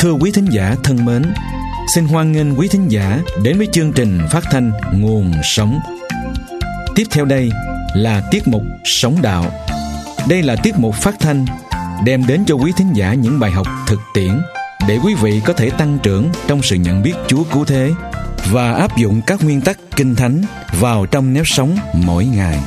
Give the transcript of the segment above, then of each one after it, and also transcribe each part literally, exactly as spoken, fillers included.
Thưa quý thính giả thân mến, xin hoan nghênh quý thính giả đến với chương trình phát thanh Nguồn Sống. Tiếp theo đây là tiết mục Sống Đạo. Đây là tiết mục phát thanh đem đến cho quý thính giả những bài học thực tiễn để quý vị có thể tăng trưởng trong sự nhận biết Chúa cứu thế và áp dụng các nguyên tắc Kinh Thánh vào trong nếp sống mỗi ngày.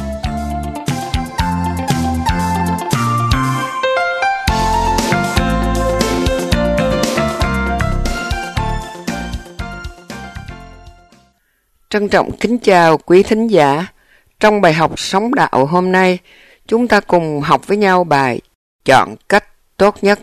Trân trọng kính chào quý thính giả. Trong bài học Sống Đạo hôm nay, chúng ta cùng học với nhau bài Chọn cách tốt nhất.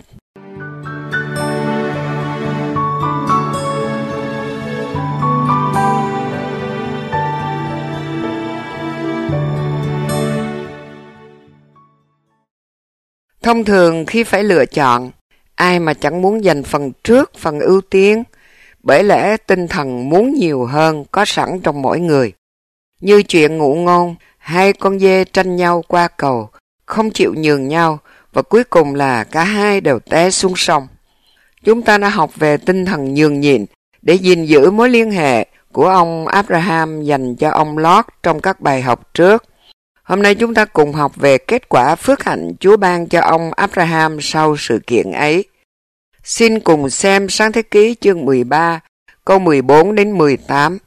Thông thường khi phải lựa chọn, ai mà chẳng muốn giành phần trước, phần ưu tiên, bởi lẽ tinh thần muốn nhiều hơn có sẵn trong mỗi người. Như chuyện ngụ ngôn, hai con dê tranh nhau qua cầu, không chịu nhường nhau, và cuối cùng là cả hai đều té xuống sông. Chúng ta đã học về tinh thần nhường nhịn để gìn giữ mối liên hệ của ông Abraham dành cho ông Lót trong các bài học trước. Hôm nay chúng ta cùng học về kết quả phước hạnh Chúa ban cho ông Abraham sau sự kiện ấy. Xin cùng xem Sáng Thế Ký chương mười ba, câu mười bốn đến mười tám.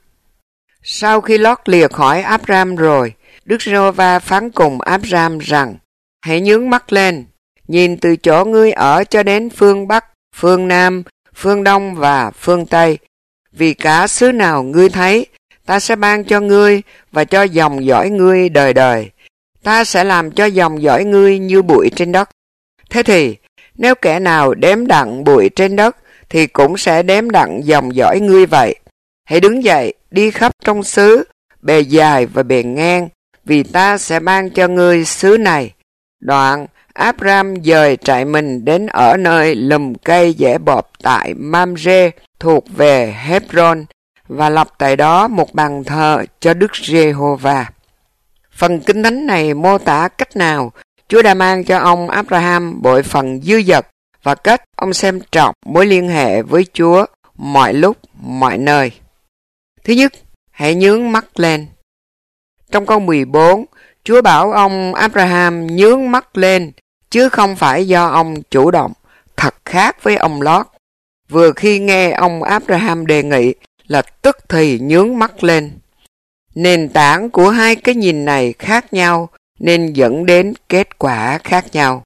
Sau khi Lót lìa khỏi Abraham rồi, Đức Giê-hô-va phán cùng Abraham rằng: Hãy nhướng mắt lên, nhìn từ chỗ ngươi ở cho đến phương Bắc, phương Nam, phương Đông và phương Tây. Vì cả xứ nào ngươi thấy, ta sẽ ban cho ngươi và cho dòng dõi ngươi đời đời. Ta sẽ làm cho dòng dõi ngươi như bụi trên đất. Thế thì, nếu kẻ nào đếm đặng bụi trên đất, thì cũng sẽ đếm đặng dòng dõi ngươi vậy. Hãy đứng dậy, đi khắp trong xứ, bề dài và bề ngang, vì ta sẽ ban cho ngươi xứ này. Đoạn, Abraham dời trại mình đến ở nơi lùm cây dễ bộp tại Mamre thuộc về Hebron, và lập tại đó một bàn thờ cho Đức Giê-hô-va. Phần Kinh Thánh này mô tả cách nào Chúa đã mang cho ông Abraham bội phần dư dật và cách ông xem trọng mối liên hệ với Chúa mọi lúc, mọi nơi. Thứ nhất, hãy nhướng mắt lên. Trong câu mười bốn, Chúa bảo ông Abraham nhướng mắt lên, chứ không phải do ông chủ động, thật khác với ông Lót. Vừa khi nghe ông Abraham đề nghị là tức thì nhướng mắt lên. Nền tảng của hai cái nhìn này khác nhau nên dẫn đến kết quả khác nhau.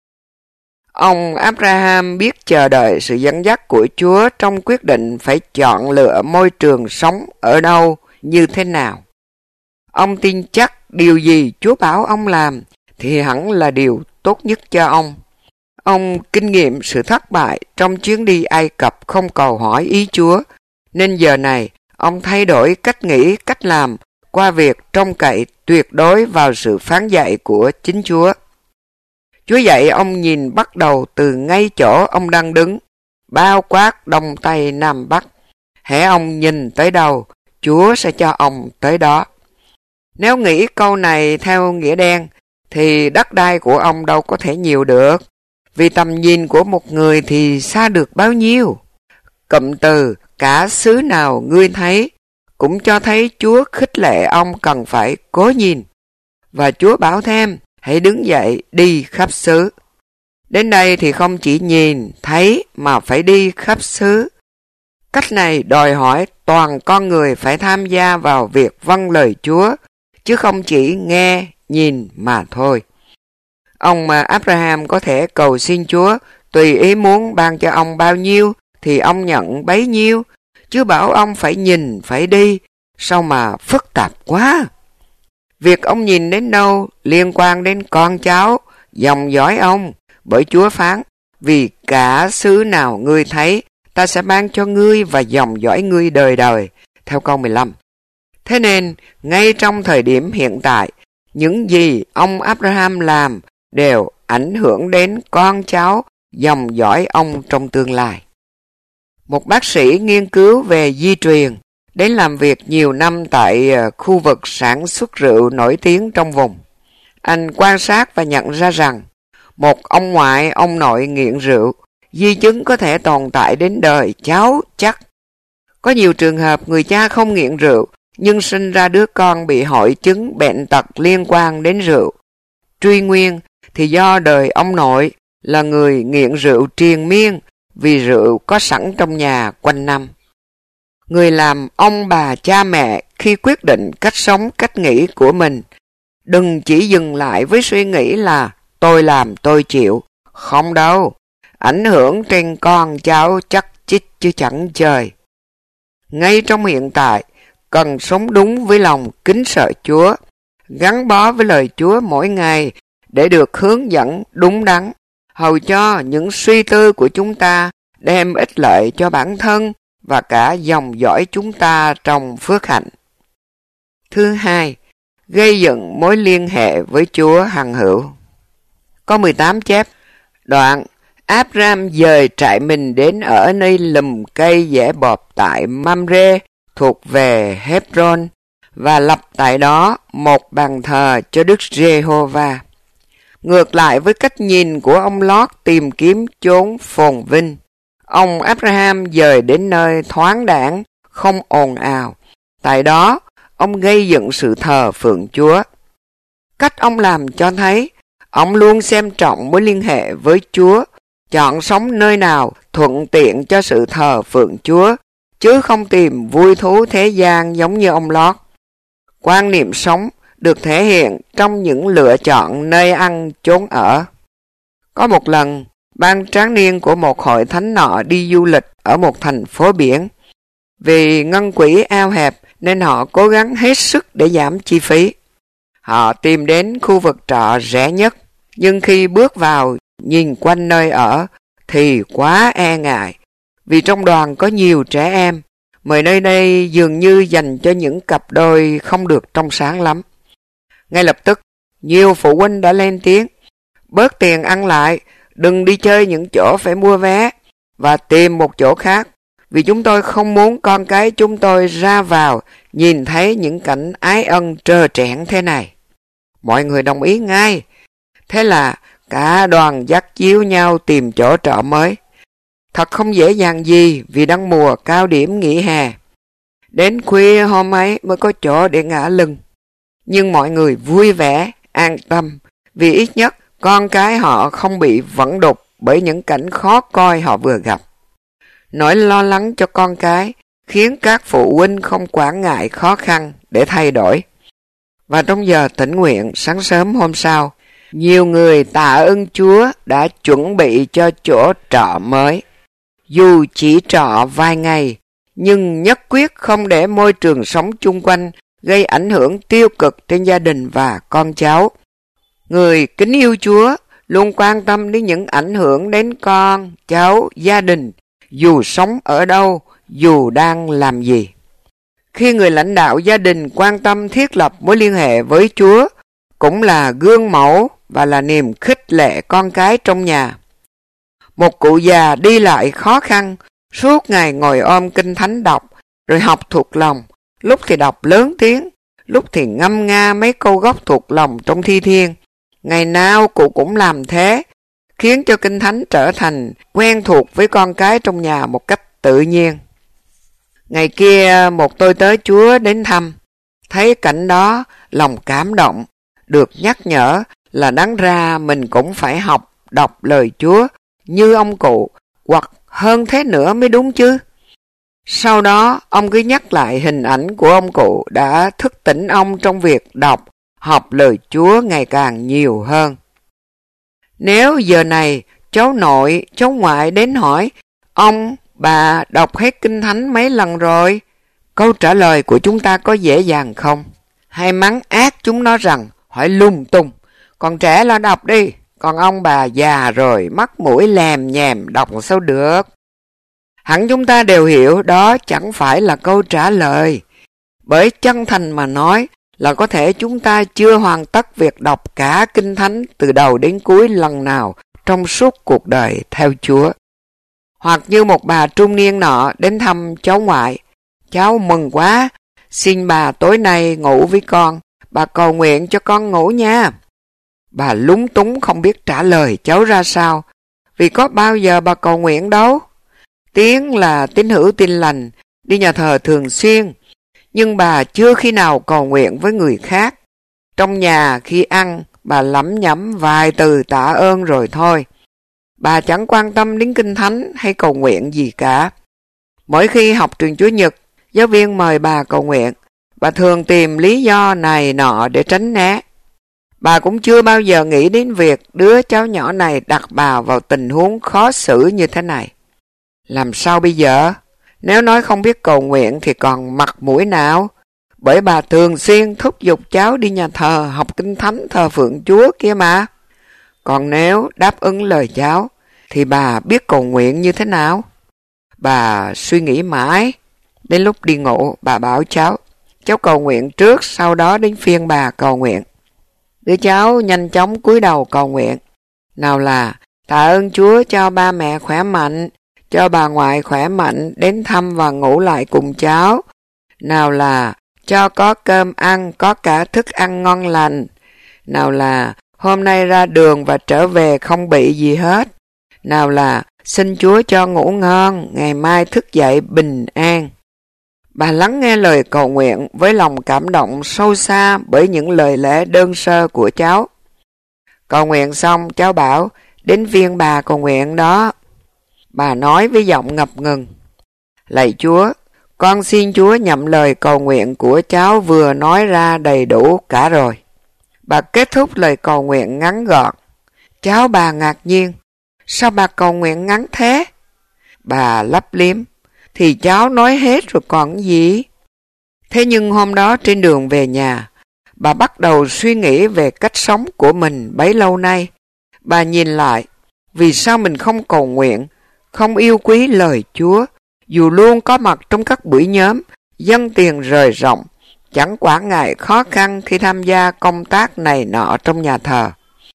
Ông Abraham biết chờ đợi sự dẫn dắt của Chúa trong quyết định phải chọn lựa môi trường sống ở đâu, như thế nào. Ông tin chắc điều gì Chúa bảo ông làm thì hẳn là điều tốt nhất cho ông. Ông kinh nghiệm sự thất bại trong chuyến đi Ai Cập không cầu hỏi ý Chúa, nên giờ này ông thay đổi cách nghĩ, cách làm qua việc trông cậy tuyệt đối vào sự phán dạy của chính Chúa. Chúa dạy ông nhìn bắt đầu từ ngay chỗ ông đang đứng, bao quát đông tây nam bắc. Hễ ông nhìn tới đâu, Chúa sẽ cho ông tới đó. Nếu nghĩ câu này theo nghĩa đen, thì đất đai của ông đâu có thể nhiều được, vì tầm nhìn của một người thì xa được bao nhiêu. Cụm từ cả xứ nào ngươi thấy cũng cho thấy Chúa khích lệ ông cần phải cố nhìn. Và Chúa bảo thêm, hãy đứng dậy đi khắp xứ. Đến đây thì không chỉ nhìn, thấy mà phải đi khắp xứ. Cách này đòi hỏi toàn con người phải tham gia vào việc vâng lời Chúa, chứ không chỉ nghe, nhìn mà thôi. Ông Abraham có thể cầu xin Chúa tùy ý muốn ban cho ông bao nhiêu thì ông nhận bấy nhiêu, chứ bảo ông phải nhìn, phải đi, sao mà phức tạp quá. Việc ông nhìn đến đâu liên quan đến con cháu, dòng dõi ông, bởi Chúa phán, vì cả xứ nào ngươi thấy, ta sẽ ban cho ngươi và dòng dõi ngươi đời đời, theo câu mười lăm. Thế nên, ngay trong thời điểm hiện tại, những gì ông Abraham làm đều ảnh hưởng đến con cháu, dòng dõi ông trong tương lai. Một bác sĩ nghiên cứu về di truyền, đến làm việc nhiều năm tại khu vực sản xuất rượu nổi tiếng trong vùng. Anh quan sát và nhận ra rằng, một ông ngoại, ông nội nghiện rượu, di chứng có thể tồn tại đến đời cháu chắc. Có nhiều trường hợp người cha không nghiện rượu, nhưng sinh ra đứa con bị hội chứng bệnh tật liên quan đến rượu. Truy nguyên thì do đời ông nội là người nghiện rượu triền miên, vì rượu có sẵn trong nhà quanh năm. Người làm ông bà cha mẹ khi quyết định cách sống cách nghĩ của mình, đừng chỉ dừng lại với suy nghĩ là tôi làm tôi chịu. Không đâu, ảnh hưởng trên con cháu chắc chích chứ chẳng chơi. Ngay trong hiện tại, cần sống đúng với lòng kính sợ Chúa, gắn bó với lời Chúa mỗi ngày để được hướng dẫn đúng đắn, hầu cho những suy tư của chúng ta đem ích lợi cho bản thân và cả dòng dõi chúng ta trong phước hạnh. Thứ hai, gây dựng mối liên hệ với Chúa hằng hữu. Có mười tám chép, đoạn Abraham dời trại mình đến ở nơi lùm cây dẻ bọp tại Mamre thuộc về Hebron và lập tại đó một bàn thờ cho Đức Giê-hô-va. Ngược lại với cách nhìn của ông Lót tìm kiếm chốn phồn vinh, ông Abraham dời đến nơi thoáng đãng, không ồn ào. Tại đó, ông gây dựng sự thờ phượng Chúa. Cách ông làm cho thấy, ông luôn xem trọng mối liên hệ với Chúa, chọn sống nơi nào thuận tiện cho sự thờ phượng Chúa, chứ không tìm vui thú thế gian giống như ông Lót. Quan niệm sống được thể hiện trong những lựa chọn nơi ăn chốn ở. Có một lần, ban tráng niên của một hội thánh nọ đi du lịch ở một thành phố biển. Vì ngân quỹ eo hẹp nên họ cố gắng hết sức để giảm chi phí. Họ tìm đến khu vực trọ rẻ nhất, nhưng khi bước vào nhìn quanh nơi ở thì quá e ngại, vì trong đoàn có nhiều trẻ em, mà nơi đây dường như dành cho những cặp đôi không được trong sáng lắm. Ngay lập tức, nhiều phụ huynh đã lên tiếng, bớt tiền ăn lại, đừng đi chơi những chỗ phải mua vé, và tìm một chỗ khác, vì chúng tôi không muốn con cái chúng tôi ra vào nhìn thấy những cảnh ái ân trơ trẽn thế này. Mọi người đồng ý ngay. Thế là cả đoàn dắt díu nhau tìm chỗ trọ mới. Thật không dễ dàng gì vì đang mùa cao điểm nghỉ hè. Đến khuya hôm ấy mới có chỗ để ngả lưng. Nhưng mọi người vui vẻ, an tâm, vì ít nhất con cái họ không bị vẫn đục bởi những cảnh khó coi họ vừa gặp. Nỗi lo lắng cho con cái khiến các phụ huynh không quản ngại khó khăn để thay đổi. Và trong giờ tĩnh nguyện sáng sớm hôm sau, nhiều người tạ ơn Chúa đã chuẩn bị cho chỗ trọ mới. Dù chỉ trọ vài ngày, nhưng nhất quyết không để môi trường sống chung quanh gây ảnh hưởng tiêu cực trên gia đình và con cháu. Người kính yêu Chúa luôn quan tâm đến những ảnh hưởng đến con, cháu, gia đình, dù sống ở đâu, dù đang làm gì. Khi người lãnh đạo gia đình quan tâm thiết lập mối liên hệ với Chúa, cũng là gương mẫu và là niềm khích lệ con cái trong nhà. Một cụ già đi lại khó khăn, suốt ngày ngồi ôm kinh thánh đọc, rồi học thuộc lòng, lúc thì đọc lớn tiếng, lúc thì ngâm nga mấy câu gốc thuộc lòng trong thi thiên. Ngày nào cụ cũng làm thế, khiến cho kinh thánh trở thành quen thuộc với con cái trong nhà một cách tự nhiên. Ngày kia một tôi tớ Chúa đến thăm, thấy cảnh đó lòng cảm động, được nhắc nhở là đáng ra mình cũng phải học đọc lời Chúa như ông cụ, hoặc hơn thế nữa mới đúng chứ. Sau đó ông cứ nhắc lại hình ảnh của ông cụ đã thức tỉnh ông trong việc đọc, học lời Chúa ngày càng nhiều hơn. Nếu giờ này cháu nội, cháu ngoại đến hỏi, ông, bà đọc hết kinh thánh mấy lần rồi? Câu trả lời của chúng ta có dễ dàng không? Hay mắng ác chúng nó rằng, hỏi lung tung, còn trẻ lo đọc đi, còn ông bà già rồi, mắt mũi lèm nhèm đọc sao được? Hẳn chúng ta đều hiểu đó chẳng phải là câu trả lời. Bởi chân thành mà nói là có thể chúng ta chưa hoàn tất việc đọc cả kinh thánh từ đầu đến cuối lần nào trong suốt cuộc đời theo Chúa. Hoặc như một bà trung niên nọ đến thăm cháu ngoại, cháu mừng quá, xin bà tối nay ngủ với con, bà cầu nguyện cho con ngủ nha. Bà lúng túng không biết trả lời cháu ra sao, vì có bao giờ bà cầu nguyện đâu. Tiếng là tín hữu tin lành, đi nhà thờ thường xuyên, nhưng bà chưa khi nào cầu nguyện với người khác. Trong nhà khi ăn, bà lẩm nhẩm vài từ tạ ơn rồi thôi. Bà chẳng quan tâm đến kinh thánh hay cầu nguyện gì cả. Mỗi khi học trường Chúa Nhật, giáo viên mời bà cầu nguyện, bà thường tìm lý do này nọ để tránh né. Bà cũng chưa bao giờ nghĩ đến việc đứa cháu nhỏ này đặt bà vào tình huống khó xử như thế này. Làm sao bây giờ? Nếu nói không biết cầu nguyện thì còn mặt mũi nào? Bởi bà thường xuyên thúc giục cháu đi nhà thờ học kinh thánh thờ phượng Chúa kia mà. Còn nếu đáp ứng lời cháu thì bà biết cầu nguyện như thế nào? Bà suy nghĩ mãi. Đến lúc đi ngủ, bà bảo cháu, cháu cầu nguyện trước, sau đó đến phiên bà cầu nguyện. Đứa cháu nhanh chóng cúi đầu cầu nguyện. Nào là tạ ơn Chúa cho ba mẹ khỏe mạnh, cho bà ngoại khỏe mạnh đến thăm và ngủ lại cùng cháu. Nào là cho có cơm ăn, có cả thức ăn ngon lành. Nào là hôm nay ra đường và trở về không bị gì hết. Nào là xin Chúa cho ngủ ngon, ngày mai thức dậy bình an. Bà lắng nghe lời cầu nguyện với lòng cảm động sâu xa bởi những lời lẽ đơn sơ của cháu. Cầu nguyện xong, cháu bảo, đến phiên bà cầu nguyện đó. Bà nói với giọng ngập ngừng, lạy Chúa, con xin Chúa nhậm lời cầu nguyện của cháu vừa nói ra đầy đủ cả rồi. Bà kết thúc lời cầu nguyện ngắn gọn. Cháu bà ngạc nhiên, sao bà cầu nguyện ngắn thế? Bà lấp liếm, thì cháu nói hết rồi còn gì? Thế nhưng hôm đó trên đường về nhà, bà bắt đầu suy nghĩ về cách sống của mình bấy lâu nay. Bà nhìn lại, vì sao mình không cầu nguyện, không yêu quý lời Chúa, dù luôn có mặt trong các buổi nhóm, dâng tiền rời rộng, chẳng quản ngại khó khăn khi tham gia công tác này nọ trong nhà thờ.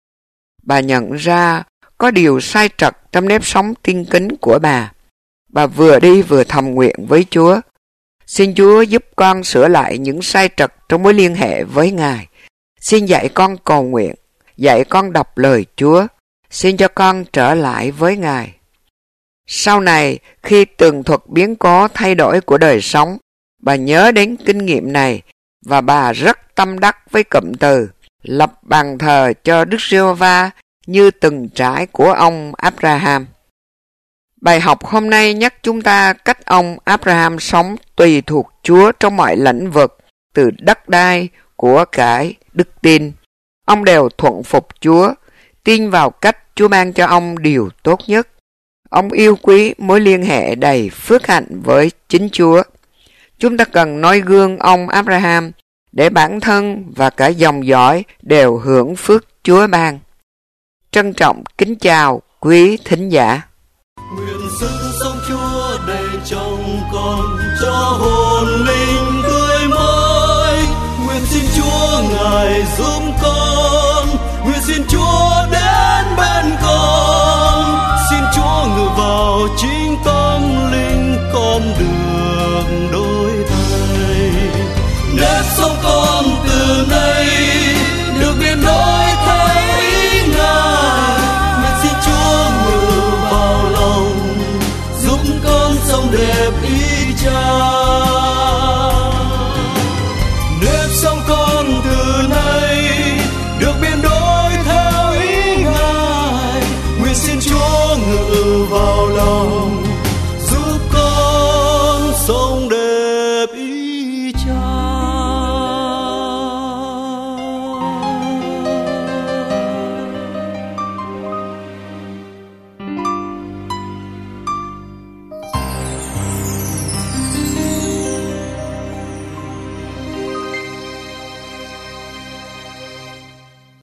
Bà nhận ra có điều sai trật trong nếp sống tin kính của bà. Bà vừa đi vừa thầm nguyện với Chúa. Xin Chúa giúp con sửa lại những sai trật trong mối liên hệ với Ngài. Xin dạy con cầu nguyện, dạy con đọc lời Chúa. Xin cho con trở lại với Ngài. Sau này, khi tường thuật biến cố thay đổi của đời sống, bà nhớ đến kinh nghiệm này và bà rất tâm đắc với cụm từ lập bàn thờ cho Đức Giê-hô-va như từng trải của ông Abraham. Bài học hôm nay nhắc chúng ta cách ông Abraham sống tùy thuộc Chúa trong mọi lĩnh vực, từ đất đai, của cải, đức tin. Ông đều thuận phục Chúa, tin vào cách Chúa ban cho ông điều tốt nhất. Ông yêu quý mối liên hệ đầy phước hạnh với chính Chúa. Chúng ta cần noi gương ông Abraham để bản thân và cả dòng dõi đều hưởng phước Chúa ban. Trân trọng kính chào quý thính giả. Nguyện sức sống Chúa đầy trong con cho hồn linh tươi mới. Nguyện xin Chúa Ngài giúp con, nguyện xin Chúa đến bên con. Xin Chúa ngự vào chính tâm linh con đường đổi thay. Nếp sống con